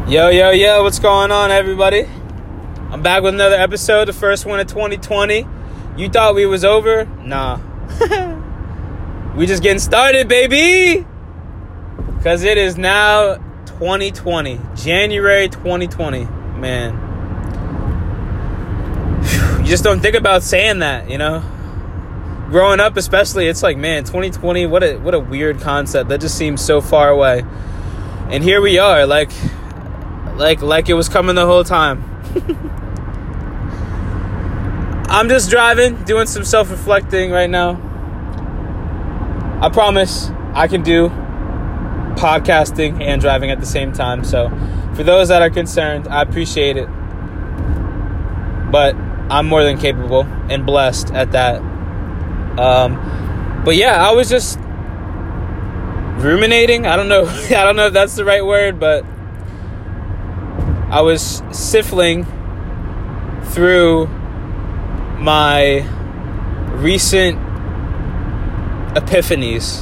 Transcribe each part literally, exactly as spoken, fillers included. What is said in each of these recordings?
Yo, yo, yo, what's going on, everybody? I'm back with another episode, the first one of twenty twenty. You thought we was over? Nah. We just getting started, baby! Because it is now twenty twenty. January twenty twenty. Man. You just don't think about saying that, you know? Growing up especially, it's like, man, twenty twenty, what a what a weird concept. That just seems so far away. And here we are, like... Like like it was coming the whole time. I'm just driving, doing some self-reflecting right now. I promise I can do podcasting and driving at the same time. So for those that are concerned, I appreciate it. But I'm more than capable and blessed at that. Um, but yeah, I was just ruminating. I don't know. I don't know if that's the right word, but I was sifting through my recent epiphanies.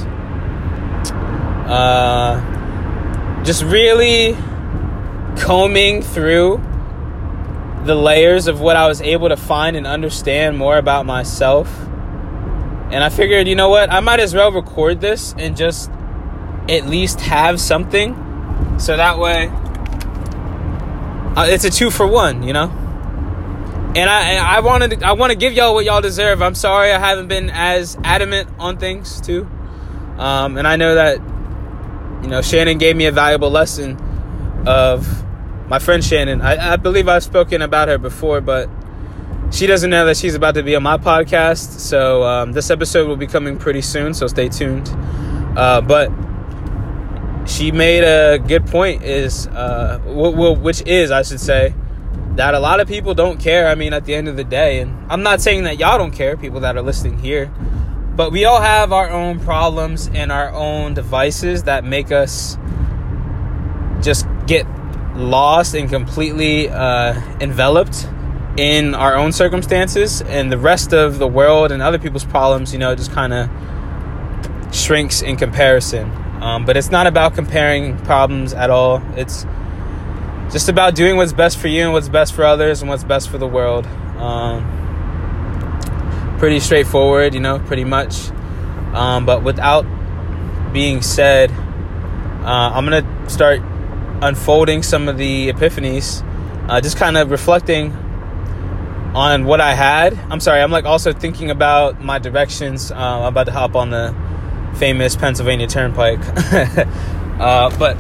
Uh, just really combing through the layers of what I was able to find and understand more about myself. And I figured, you know what? I might as well record this and just at least have something. So that way... Uh, it's a two for one, you know? And I I wanted to, I want to give y'all what y'all deserve. I'm sorry I haven't been as adamant on things, too. Um, and I know that, you know, Shannon gave me a valuable lesson of my friend Shannon. I, I believe I've spoken about her before, but she doesn't know that she's about to be on my podcast. So um, this episode will be coming pretty soon, so stay tuned. Uh, but... She made a good point is, uh, w- w- which is, I should say, that a lot of people don't care. I mean, at the end of the day, and I'm not saying that y'all don't care, people that are listening here, but we all have our own problems and our own devices that make us just get lost and completely uh, enveloped in our own circumstances, and the rest of the world and other people's problems, you know, just kind of shrinks in comparison. Um, but it's not about comparing problems at all. It's just about doing what's best for you and what's best for others and what's best for the world. Um, pretty straightforward, you know, pretty much. Um, but without being said, uh, I'm going to start unfolding some of the epiphanies, uh, just kind of reflecting on what I had. I'm sorry, I'm like also thinking about my directions. Uh, I'm about to hop on the famous Pennsylvania Turnpike. uh, but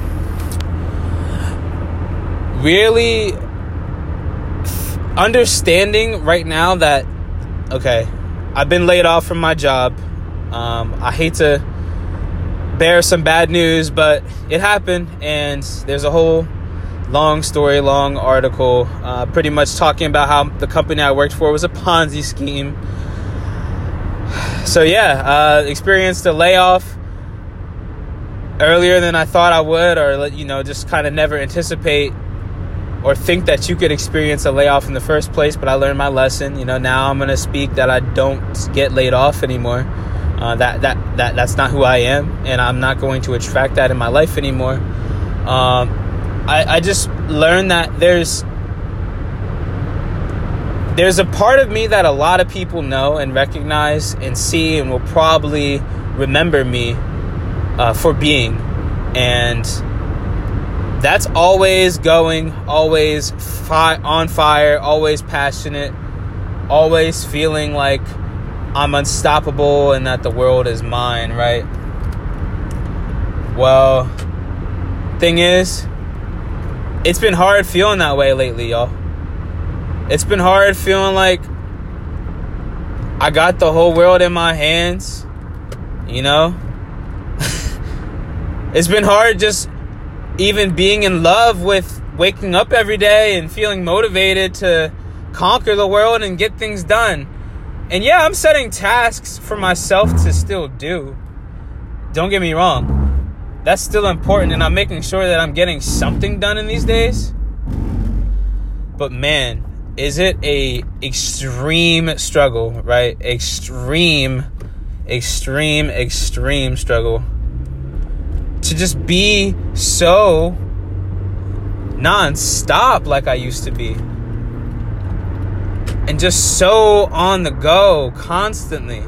really f- understanding right now that, okay, I've been laid off from my job. Um, I hate to bear some bad news, but it happened. And there's a whole long story, long article, uh, pretty much talking about how the company I worked for was a Ponzi scheme. So yeah, uh, experienced a layoff earlier than I thought I would, or, you know, just kind of never anticipate or think that you could experience a layoff in the first place. But I learned my lesson. You know, now I'm going to speak that I don't get laid off anymore. Uh, that, that, that, that's not who I am, and I'm not going to attract that in my life anymore. Um, I, I just learned that there's, There's a part of me that a lot of people know and recognize and see and will probably remember me uh, for being. And that's always going, always fi- on fire, always passionate, always feeling like I'm unstoppable and that the world is mine, right? Well, thing is, it's been hard feeling that way lately, y'all. It's been hard feeling like I got the whole world in my hands, you know? It's been hard just even being in love with waking up every day and feeling motivated to conquer the world and get things done. And yeah, I'm setting tasks for myself to still do. Don't get me wrong. That's still important, and I'm making sure that I'm getting something done in these days. But man, is it a extreme struggle, right? Extreme, extreme, extreme struggle to just be so non-stop like I used to be. And just so on the go constantly.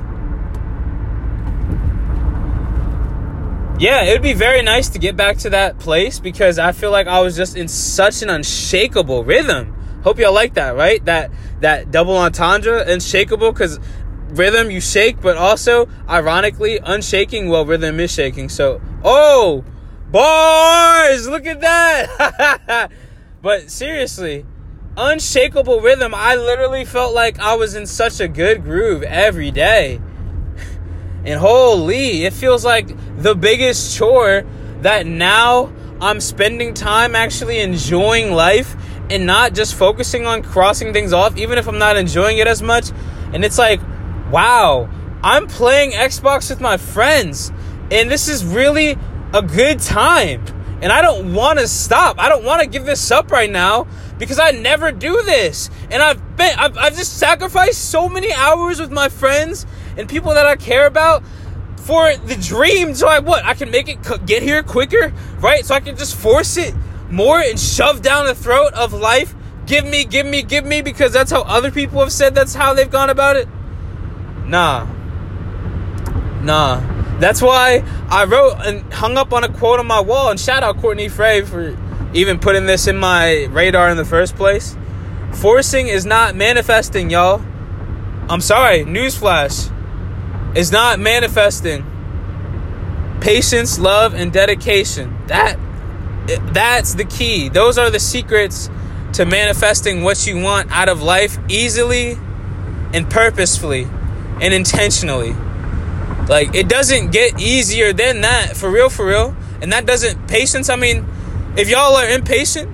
Yeah, it would be very nice to get back to that place because I feel like I was just in such an unshakable rhythm. Hope y'all like that, right? That that double entendre, unshakable, because rhythm you shake, but also, ironically, unshaking, well, rhythm is shaking. So, oh, boys, look at that. But seriously, unshakable rhythm, I literally felt like I was in such a good groove every day. And holy, it feels like the biggest chore that now I'm spending time actually enjoying life and not just focusing on crossing things off, even if I'm not enjoying it as much. And it's like, wow, I'm playing Xbox with my friends, and this is really a good time. And I don't want to stop. I don't want to give this up right now because I never do this. And I've been, I've, I've just sacrificed so many hours with my friends and people that I care about for the dream. So I what? I can make it get here quicker, right? So I can just force it more and shove down the throat of life. Give me, give me, give me, because that's how other people have said that's how they've gone about it. Nah. Nah. That's why I wrote and hung up on a quote on my wall. And shout out Courtney Frey for even putting this in my radar in the first place. Forcing is not manifesting, y'all. I'm sorry. Newsflash. It's not manifesting. Patience, love, and dedication. That, that's the key. Those are the secrets to manifesting what you want out of life easily and purposefully and intentionally. Like, it doesn't get easier than that, for real, for real. And that doesn't, patience, I mean, if y'all are impatient,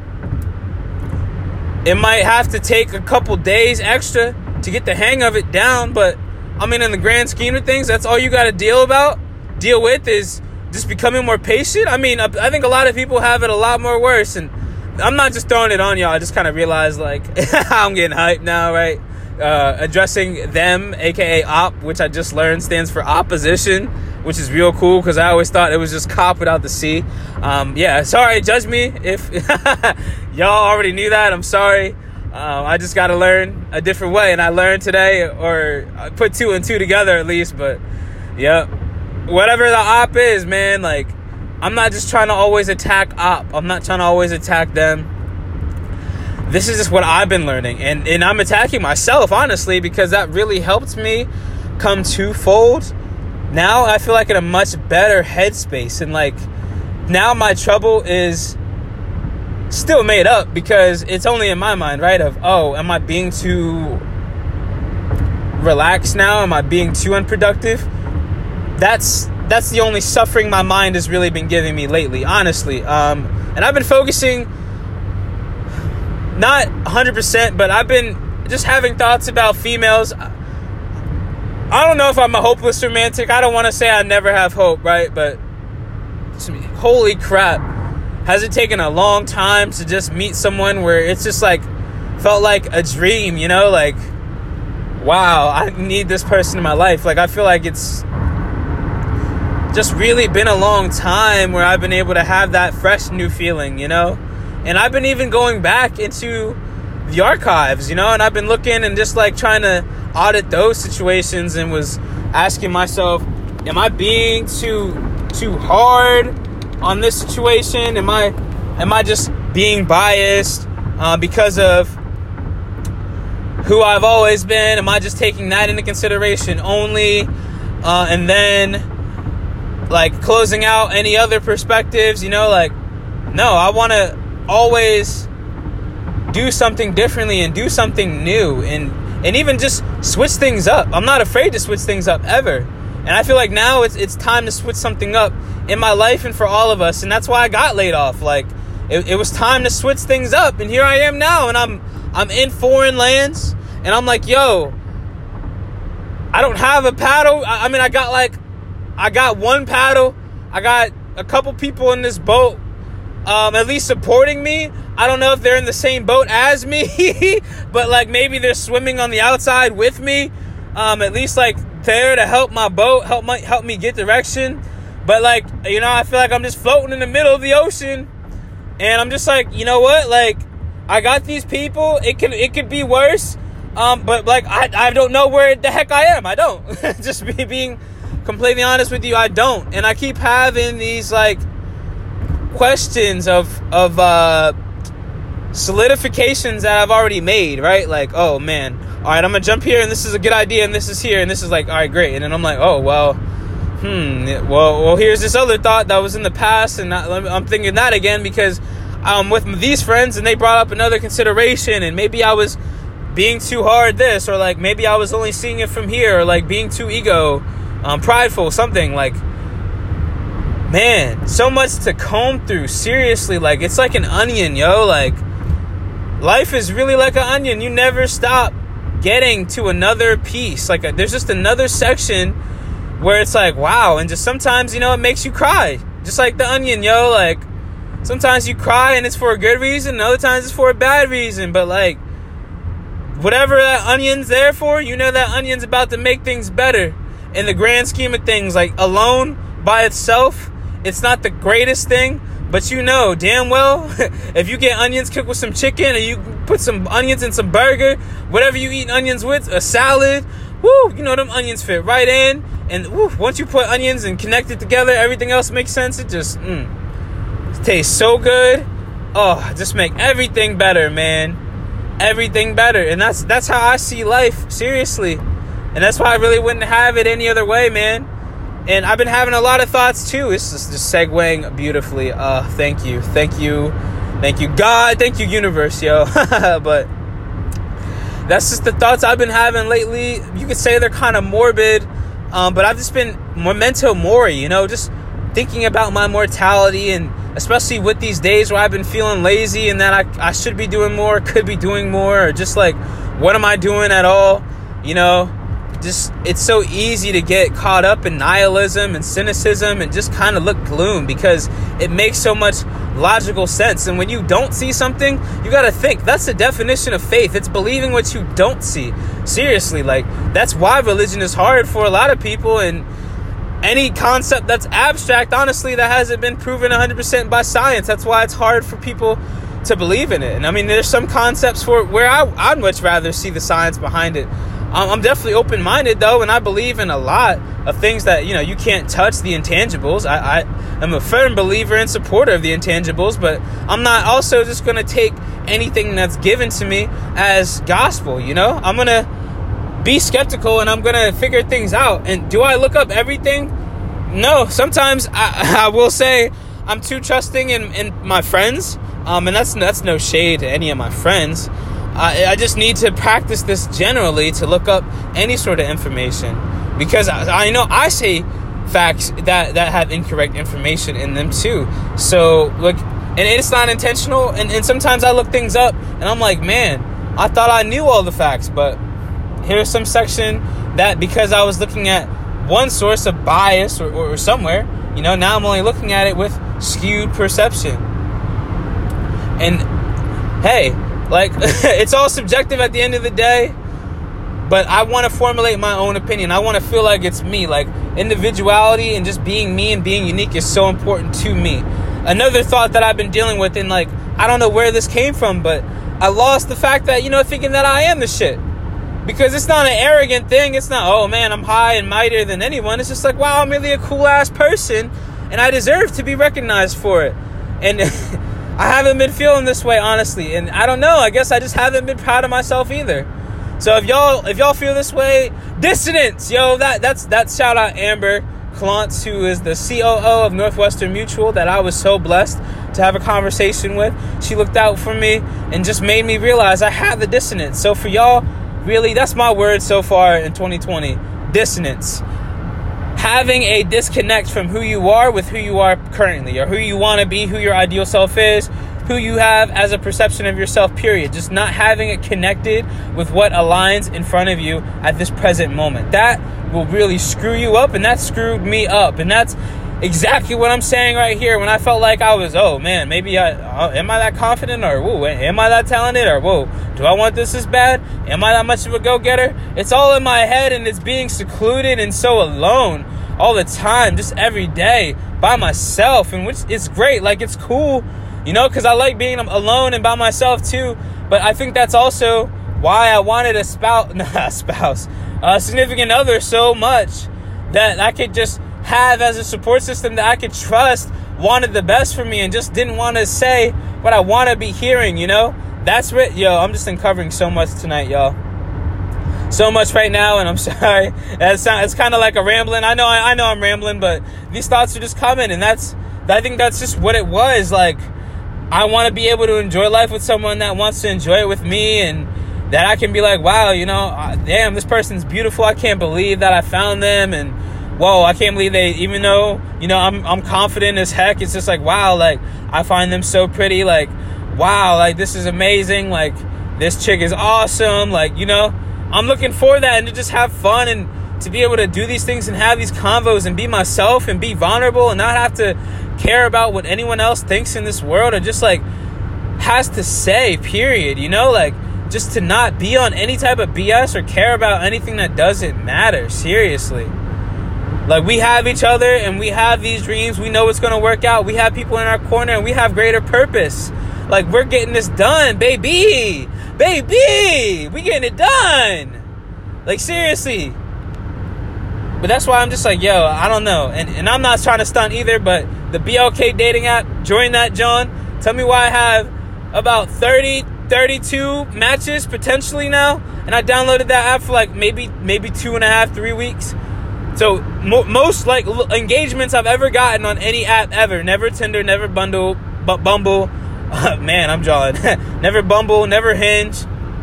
it might have to take a couple days extra to get the hang of it down. But, I mean, in the grand scheme of things, that's all you got to deal about, deal with is just becoming more patient. I mean, I think a lot of people have it a lot more worse. And I'm not just throwing it on y'all. I just kind of realized, like, I'm getting hyped now, right? Uh, addressing them, aka op, which I just learned stands for opposition, which is real cool because I always thought it was just cop without the C. Um, yeah, sorry, judge me if y'all already knew that. I'm sorry. Uh, I just got to learn a different way, and I learned today, or I put two and two together at least. But yep, whatever the op is, man. Like, I'm not just trying to always attack op. I'm not trying to always attack them. This is just what I've been learning. And, and I'm attacking myself, honestly, because that really helped me come twofold. Now I feel like in a much better headspace. And, like, now my trouble is still made up because it's only in my mind, right? Of, oh, am I being too relaxed now? Am I being too unproductive? That's that's the only suffering my mind has really been giving me lately, honestly. Um, and I've been focusing... Not one hundred percent, but I've been just having thoughts about females. I don't know if I'm a hopeless romantic. I don't want to say I never have hope, right? But holy crap. Has it taken a long time to just meet someone where it's just like, felt like a dream, you know? Like, wow, I need this person in my life. Like, I feel like it's just really been a long time where I've been able to have that fresh new feeling, you know? And I've been even going back into the archives, you know, and I've been looking and just like trying to audit those situations and was asking myself, am I being too too hard on this situation? Am I am I just being biased uh, because of who I've always been? Am I just taking that into consideration only? Uh, and then like closing out any other perspectives, you know, like, no, I want to always do something differently and do something new and and even just switch things up. I'm not afraid to switch things up ever. And I feel like now it's it's time to switch something up in my life and for all of us. And that's why I got laid off. Like it, it was time to switch things up. And here I am now, and I'm I'm in foreign lands, and I'm like, yo, I don't have a paddle. I, I mean, I got like I got one paddle. I got a couple people in this boat. Um, at least supporting me. I don't know if they're in the same boat as me, but like maybe they're swimming on the outside with me. Um, at least like there to help my boat, help my help me get direction. But like, you know, I feel like I'm just floating in the middle of the ocean, And I'm just like, you know what? Like, I got these people. It could it could be worse. Um, but like, I I don't know where the heck I am. I don't. Just be, being completely honest with you, I don't. And I keep having these like questions of of uh, solidifications that I've already made. Right? Like, oh man, all right, I'm gonna jump here, and this is a good idea, and this is here, and this is like, all right, great. And then I'm like, oh well, hmm. Well, well, here's this other thought that was in the past, and I'm thinking that again because I'm with these friends, and they brought up another consideration, and maybe I was being too hard this, or like maybe I was only seeing it from here, or like being too ego, um, prideful, something. Like, man, so much to comb through. Seriously, like, it's like an onion, yo. Like, life is really like an onion. You never stop getting to another piece. Like, a, there's just another section where it's like, wow. And just sometimes, you know, it makes you cry, just like the onion, yo. Like, sometimes you cry and it's for a good reason, and other times it's for a bad reason. But like, whatever that onion's there for, you know that onion's about to make things better. In the grand scheme of things, like, alone by itself, it's not the greatest thing, but you know damn well if you get onions cooked with some chicken, or you put some onions in some burger, whatever you eat onions with, a salad, woo, you know them onions fit right in. And woo, once you put onions and connect it together, everything else makes sense. It just mm, it tastes so good. Oh, just make everything better, man. Everything better. And that's that's how I see life, seriously. And that's why I really wouldn't have it any other way, man. And I've been having a lot of thoughts too. It's just, just segueing beautifully. Uh thank you. Thank you. Thank you, God. Thank you, universe, yo. But that's just the thoughts I've been having lately. You could say they're kind of morbid. Um, but I've just been memento mori, you know, just thinking about my mortality, and especially with these days where I've been feeling lazy and that I, I should be doing more, could be doing more, or just like, what am I doing at all? You know, just, it's so easy to get caught up in nihilism and cynicism and just kind of look gloom, because it makes so much logical sense. And when you don't see something, you got to think. That's the definition of faith. It's believing what you don't see. Seriously, like, that's why religion is hard for a lot of people. And any concept that's abstract, honestly, that hasn't been proven one hundred percent by science, that's why it's hard for people to believe in it. And I mean, there's some concepts for where I, I'd much rather see the science behind it. Um, I'm definitely open-minded, though, and I believe in a lot of things that, you know, you can't touch, the intangibles. I, I am a firm believer and supporter of the intangibles, but I'm not also just going to take anything that's given to me as gospel, you know? I'm going to be skeptical, and I'm going to figure things out. And do I look up everything? No. Sometimes I, I will say I'm too trusting in, in my friends, um, and that's that's no shade to any of my friends. I, I just need to practice this generally to look up any sort of information, because I, I know I say facts that, that have incorrect information in them too. So, look, and it's not intentional, and, and sometimes I look things up, and I'm like, man, I thought I knew all the facts, but here's some section that, because I was looking at one source of bias or, or somewhere, you know, now I'm only looking at it with skewed perception. And hey, like, it's all subjective at the end of the day, but I want to formulate my own opinion. I want to feel like it's me. Like, individuality and just being me and being unique is so important to me. Another thought that I've been dealing with, and like, I don't know where this came from, but I lost the fact that, you know, thinking that I am the shit. Because it's not an arrogant thing. It's not, oh man, I'm high and mightier than anyone. It's just like, wow, I'm really a cool ass person, and I deserve to be recognized for it. And I haven't been feeling this way, honestly. And I don't know, I guess I just haven't been proud of myself either. So if y'all if y'all feel this way, dissonance, yo, that that's that shout out Amber Klontz, who is the C O O of Northwestern Mutual, that I was so blessed to have a conversation with. She looked out for me and just made me realize I have the dissonance. So for y'all, really, that's my word so far in twenty twenty. Dissonance. Having a disconnect from who you are with who you are currently, or who you want to be, who your ideal self is, who you have as a perception of yourself, period. Just not having it connected with what aligns in front of you at this present moment. That will really screw you up, and that screwed me up. And that's exactly what I'm saying right here. When I felt like I was, oh man, maybe I, uh, am I that confident, or whoa, am I that talented, or whoa, do I want this as bad? Am I that much of a go-getter? It's all in my head, and it's being secluded and so alone all the time, just every day by myself. And which is great. Like, it's cool you know, because I like being alone and by myself too. But I think that's also why I wanted a spouse, not a spouse, a significant other so much that I could just have as a support system that I could trust, wanted the best for me and just didn't want to say what I want to be hearing, you know? That's what, yo, I'm just uncovering so much tonight, y'all. So much right now, and I'm sorry. That's it's kind of like a rambling. I know, I, I know I'm rambling, but these thoughts are just coming, and that's, I think that's just what it was. Like, I want to be able to enjoy life with someone that wants to enjoy it with me, and that I can be like, wow, you know, uh, damn, this person's beautiful. I can't believe that I found them, and whoa, I can't believe they, even though, you know, I'm I'm confident as heck, it's just like, wow, like, I find them so pretty, like, wow, like, this is amazing, like, this chick is awesome, like, you know, I'm looking for that, and to just have fun, and to be able to do these things, and have these convos, and be myself, and be vulnerable, and not have to care about what anyone else thinks in this world, or just, like, has to say, period, you know, like, just to not be on any type of B S, or care about anything that doesn't matter, seriously. Like, we have each other, and we have these dreams. We know it's going to work out. We have people in our corner, and we have greater purpose. Like, we're getting this done, baby. Baby. We getting it done. Like, seriously. But that's why I'm just like, yo, I don't know. And, and I'm not trying to stunt either, but the B L K dating app, join that, John. Tell me why I have about thirty, thirty-two matches potentially now. And I downloaded that app for like maybe, maybe two and a half, three weeks. So mo- most like l- engagements I've ever gotten on any app ever. Never Tinder, never Bundle, but Bumble. Uh, man, I'm drawing. Never Bumble, never Hinge.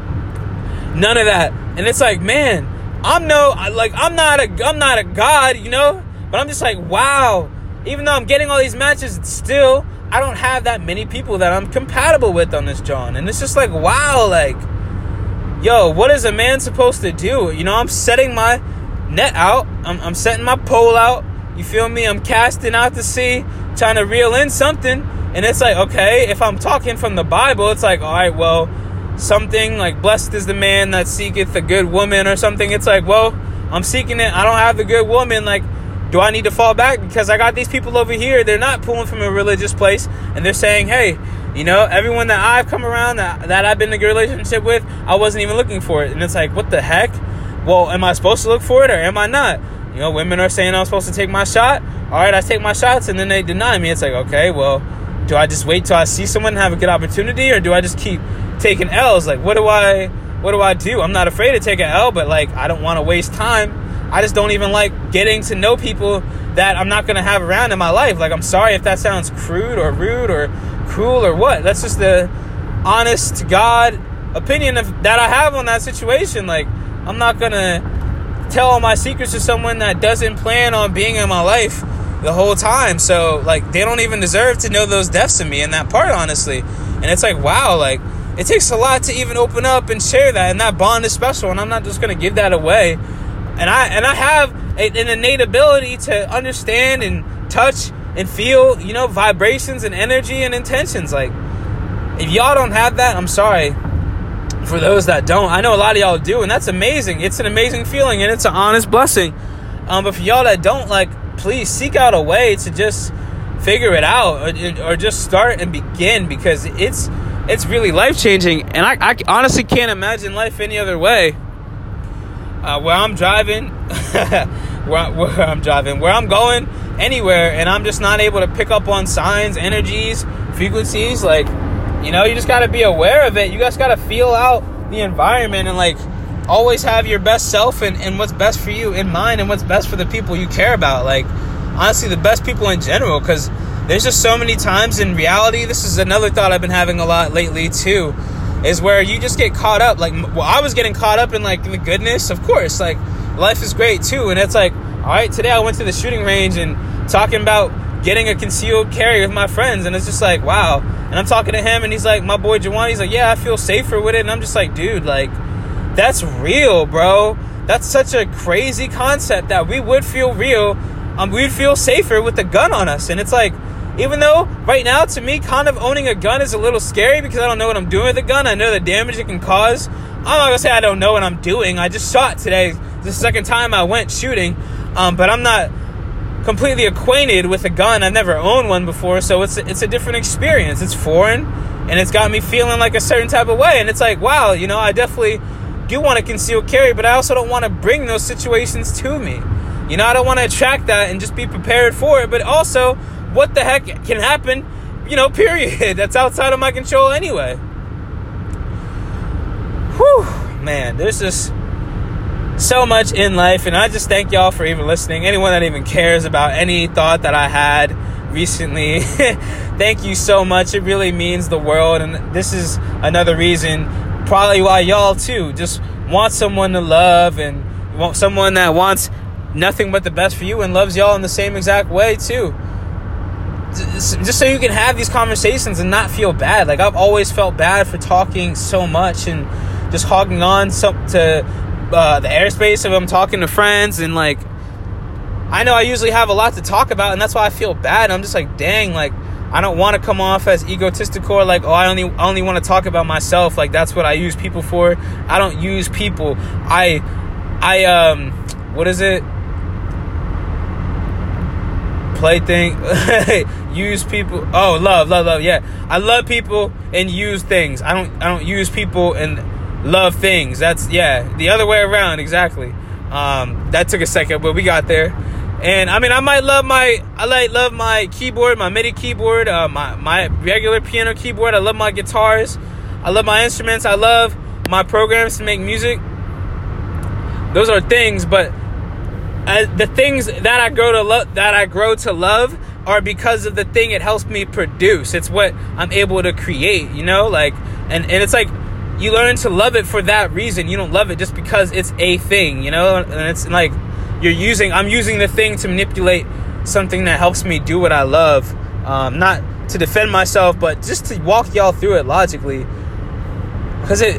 None of that. And it's like, man, I'm no like I'm not a I'm not a god, you know. But I'm just like, wow. Even though I'm getting all these matches, still I don't have that many people that I'm compatible with on this John. And it's just like, wow, like, yo, what is a man supposed to do? You know, I'm setting my net out. I'm, I'm setting my pole out. You feel me? I'm casting out to sea, trying to reel in something. And it's like, okay, if I'm talking from the Bible, it's like, all right, well, something like blessed is the man that seeketh a good woman or something. It's like, well, I'm seeking it. I don't have the good woman. Like, do I need to fall back? Because I got these people over here. They're not pulling from a religious place. And they're saying, hey, you know, everyone that I've come around that, that I've been in a good relationship with, I wasn't even looking for it. And it's like, what the heck? Well, am I supposed to look for it or am I not? You know, women are saying I'm supposed to take my shot. All right, I take my shots, and then they deny me. It's like, okay, well, do I just wait till I see someone and have a good opportunity, or do I just keep taking L's? Like, what do I, what do I do? I'm not afraid to take an L, but like, I don't want to waste time. I just don't even like getting to know people that I'm not going to have around in my life. Like, I'm sorry if that sounds crude or rude or cruel or what. That's just the honest to God opinion of, that I have on that situation. Like, I'm not going to tell all my secrets to someone that doesn't plan on being in my life the whole time. So, like, they don't even deserve to know those depths of me in that part, honestly. And it's like, wow, like, it takes a lot to even open up and share that. And that bond is special. And I'm not just going to give that away. And I and I have a, an innate ability to understand and touch and feel, you know, vibrations and energy and intentions. Like, if y'all don't have that, I'm sorry. For those that don't, I know a lot of y'all do, and that's amazing. It's an amazing feeling, and it's an honest blessing. Um, but for y'all that don't, like, please seek out a way to just figure it out, or, or just start and begin, because it's it's really life changing. And I, I honestly can't imagine life any other way. Uh, where I'm driving, where, where I'm driving, where I'm going, anywhere, and I'm just not able to pick up on signs, energies, frequencies. Like, you know, you just got to be aware of it. You guys got to feel out the environment and, like, always have your best self and, and what's best for you in mind and what's best for the people you care about. Like, honestly, the best people in general, because there's just so many times in reality. This is another thought I've been having a lot lately, too. Is where you just get caught up. Like, well, I was getting caught up in, like, the goodness. Of course, like, life is great, too. And it's like, all right, today I went to the shooting range and talking about getting a concealed carry with my friends. And it's just like, wow. And I'm talking to him, and he's like, my boy Jawan, he's like, yeah, I feel safer with it. And I'm just like, dude, like, that's real, bro. That's such a crazy concept that we would feel real. Um, we'd feel safer with the gun on us. And it's like, even though right now, to me, kind of owning a gun is a little scary because I don't know what I'm doing with the gun. I know the damage it can cause. I'm not going to say I don't know what I'm doing. I just shot today. This is the second time I went shooting. Um, but I'm not completely acquainted with a gun. I've never owned one before, so it's it's a different experience. It's foreign, and it's got me feeling like a certain type of way. And it's like, wow, you know, I definitely do want to conceal carry, but I also don't want to bring those situations to me. You know, I don't want to attract that and just be prepared for it. But also, what the heck can happen, you know, period. That's outside of my control anyway. Whew, man, there's just so much in life, and I just thank y'all for even listening. Anyone that even cares about any thought that I had recently, thank you so much. It really means the world, and this is another reason probably why y'all too just want someone to love, and want someone that wants nothing but the best for you and loves y'all in the same exact way too. Just so you can have these conversations and not feel bad. Like, I've always felt bad for talking so much and just hogging on some to uh, the airspace of I'm talking to friends, and like, I know I usually have a lot to talk about, and that's why I feel bad. I'm just like, dang, like, I don't want to come off as egotistical or like, oh, I only I only want to talk about myself. Like, that's what I use people for. I don't use people. I, I, um, what is it? Plaything. Use people. Oh, love, love, love. Yeah, I love people and use things. I don't, I don't use people and love things. That's, yeah, the other way around. Exactly. Um, that took a second, but we got there. And I mean, I might love my, I like love my keyboard, my MIDI keyboard, uh, my, my regular piano keyboard. I love my guitars. I love my instruments. I love my programs to make music. Those are things, but uh, the things that I grow to love, that I grow to love, are because of the thing it helps me produce. It's what I'm able to create, you know, like, and, and it's like, you learn to love it for that reason. You don't love it just because it's a thing, you know, and it's like, You're using, I'm using the thing to manipulate something that helps me do what I love. Um, not to defend myself, but just to walk y'all through it logically. Because it,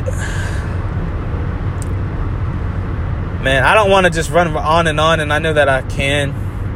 man, I don't want to just run on and on, and I know that I can.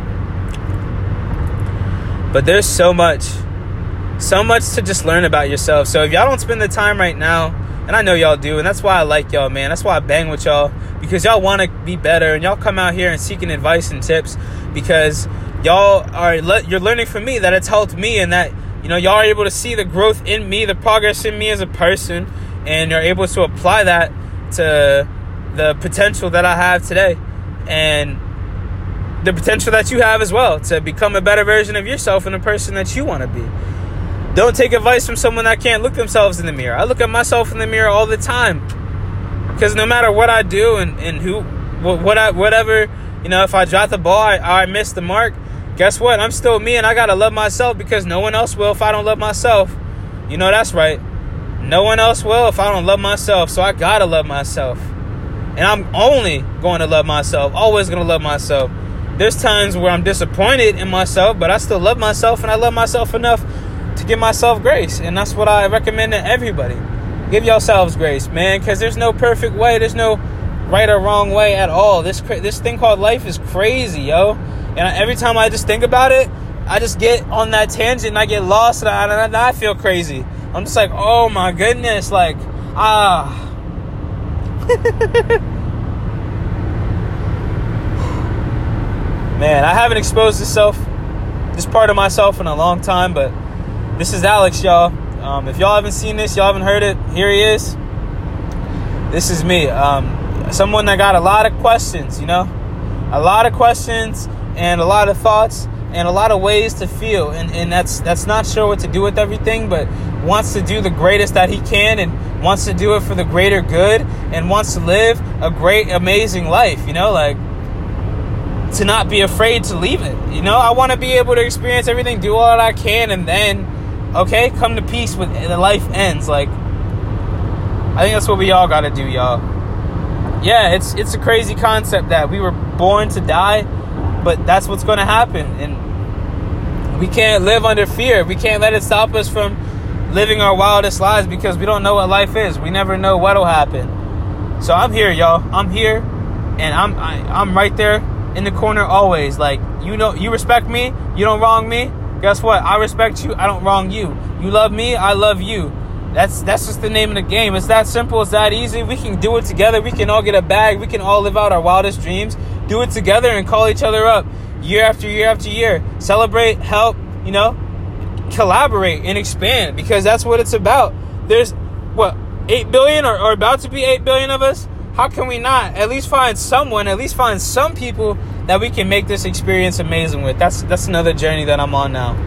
But there's so much, so much to just learn about yourself. So if y'all don't spend the time right now, and I know y'all do, and that's why I like y'all, man. That's why I bang with y'all, because y'all want to be better, and y'all come out here and seeking advice and tips, because y'all are, you're learning from me that it's helped me, and that, you know, y'all are able to see the growth in me, the progress in me as a person, and you're able to apply that to the potential that I have today, and the potential that you have as well, to become a better version of yourself and the person that you want to be. Don't take advice from someone that can't look themselves in the mirror. I look at myself in the mirror all the time, because no matter what I do and, and who, what I, whatever, you know, if I drop the ball, I, I miss the mark, guess what? I'm still me, and I got to love myself, because no one else will if I don't love myself. You know, that's right. No one else will if I don't love myself, so I got to love myself. And I'm only going to love myself, always going to love myself. There's times where I'm disappointed in myself, but I still love myself, and I love myself enough to give myself grace. And that's what I recommend to everybody. Give yourselves grace, man, because there's no perfect way. There's no right or wrong way at all. This cra- this thing called life is crazy, yo. And I, every time I just think about it, I just get on that tangent and I get lost, and I, and I feel crazy. I'm just like, oh my goodness, like, ah. Man, I haven't exposed this self, this part of myself in a long time, but this is Alex, y'all. Um, if y'all haven't seen this, y'all haven't heard it, here he is. This is me. Um, someone that got a lot of questions, you know? A lot of questions and a lot of thoughts and a lot of ways to feel. And, and that's that's not sure what to do with everything, but wants to do the greatest that he can, and wants to do it for the greater good, and wants to live a great, amazing life, you know? Like, to not be afraid to leave it, you know? I want to be able to experience everything, do all that I can, and then, okay, come to peace with the life ends. Like, I think that's what we all got to do, y'all. Yeah, it's it's a crazy concept that we were born to die, but that's what's going to happen, and we can't live under fear. We can't let it stop us from living our wildest lives, because we don't know what life is. We never know what'll happen. So I'm here, y'all. I'm here, and I'm I, I'm right there in the corner always. Like, you know, you respect me, you don't wrong me. Guess what? I respect you, I don't wrong you. You love me, I love you. That's that's just the name of the game. It's that simple, it's that easy. We can do it together. We can all get a bag. We can all live out our wildest dreams. Do it together and call each other up. year after year after year. Celebrate, help, you know, collaborate and expand, because that's what it's about. There's, what, eight billion or, or about to be eight billion of us? How can we not at least find someone, at least find some people that we can make this experience amazing with? That's that's another journey that I'm on now.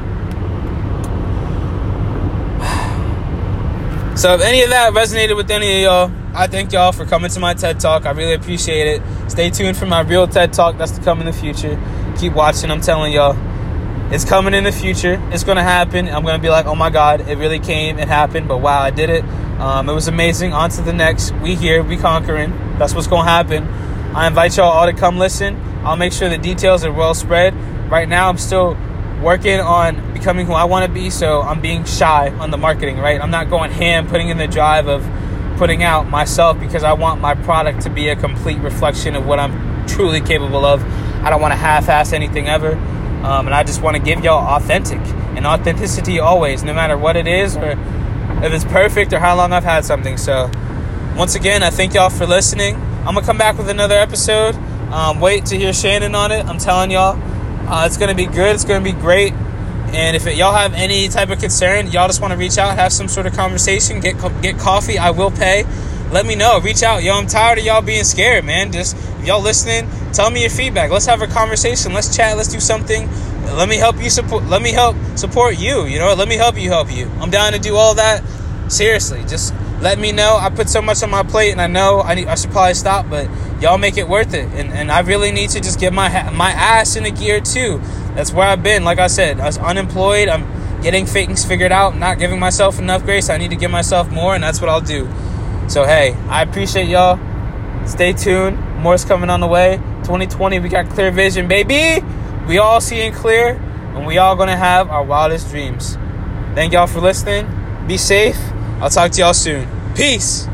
So if any of that resonated with any of y'all, I thank y'all for coming to my TED Talk. I really appreciate it. Stay tuned for my real TED Talk that's to come in the future. Keep watching. I'm telling y'all, it's coming in the future. It's going to happen. I'm going to be like, oh my God, it really came. It happened. But wow, I did it. Um, it was amazing. On to the next. We here. We conquering. That's what's going to happen. I invite y'all all to come listen. I'll make sure the details are well spread. Right now, I'm still working on becoming who I want to be, so I'm being shy on the marketing, right? I'm not going ham, putting in the drive of putting out myself, because I want my product to be a complete reflection of what I'm truly capable of. I don't want to half-ass anything ever, um, and I just want to give y'all authentic, and authenticity always, no matter what it is, or if it's perfect, or how long I've had something. So once again, I thank y'all for listening. I'm going to come back with another episode. Um, wait to hear Shannon on it. I'm telling y'all, uh, it's going to be good. It's going to be great. And if it, y'all have any type of concern, y'all just want to reach out, have some sort of conversation, get get coffee, I will pay. Let me know. Reach out. Yo, I'm tired of y'all being scared, man. Just, if y'all listening, tell me your feedback. Let's have a conversation. Let's chat. Let's do something. Let me help you support. Let me help support you. You know, let me help you help you. I'm down to do all that. Seriously, just let me know. I put so much on my plate, and I know I need, I should probably stop, but y'all make it worth it. And and I really need to just get my my ass in the gear too. That's where I've been. Like I said, I was unemployed. I'm getting things figured out, not giving myself enough grace. I need to give myself more, and that's what I'll do. So hey, I appreciate y'all. Stay tuned. More's coming on the way. twenty twenty, we got clear vision, baby. We all seeing clear, and we all gonna have our wildest dreams. Thank y'all for listening. Be safe. I'll talk to y'all soon. Peace.